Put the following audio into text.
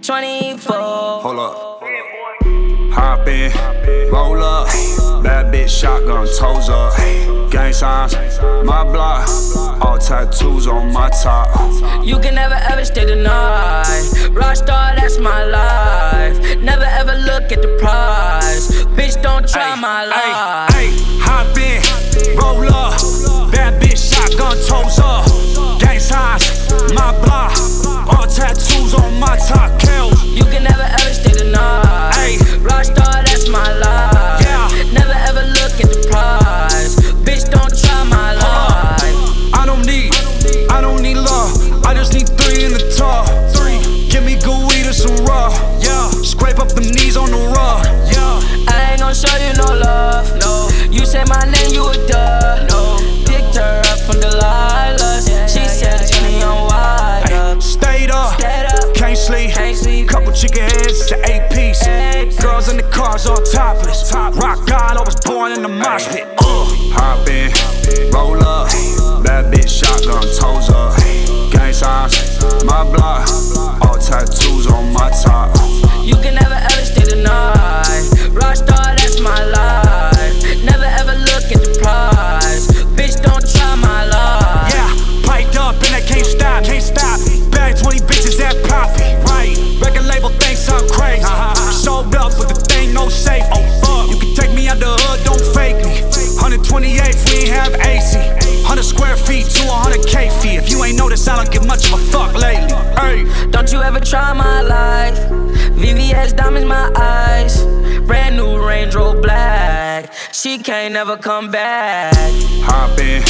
24. Hold up. Hop in, roll up. Bad bitch, shotgun, toes up. Gang signs, my block. All tattoos on my top. You can never ever stay the night. Rockstar, that's my life. Never ever look at the prize. Bitch, don't try my life. Hop in, roll up. Bad bitch, shotgun, toes up. Gang signs, my block. All tattoos on my top. Kills. You can never ever stay the night. Rockstar, that's my life. Yeah. Never ever look at the prize. Bitch, don't try my life. I don't need love. I just need 3 in the tub. Give me good weed and some raw. Yeah. Scrape up them knees on the rug. Yeah. I ain't gon' show you no love. No. You say my name, you a dub. No. Picked her up from Delilah's. She said, "Tony, I'm wide up." Stayed up. Can't sleep. Couple chicken heads to 8 piece. Girls in the cars all topless. Rock God, I was born in the mosh pit. Hop in, roll up. Bad bitch, shotgun, toes up. Gang signs, my block. All tattoos on my top. You can never ever stay the night. Rockstar, that's my life. Never ever look at the prize. Bitch, don't try my life. Yeah, piped up and I can't stop. Bag 20 bitches that poppy. Right, record label thinks I'm crazy. Sold up with the thing, no safety. You can take me out the hood, don't fake me. 128, we ain't have AC. 100 square feet to 100K fee. If you ain't noticed, I don't give much of a fuck lately. Hey. Don't you ever try my life. VVS diamonds my eyes. Brand new Range Rover black. She can't never come back. Hop in,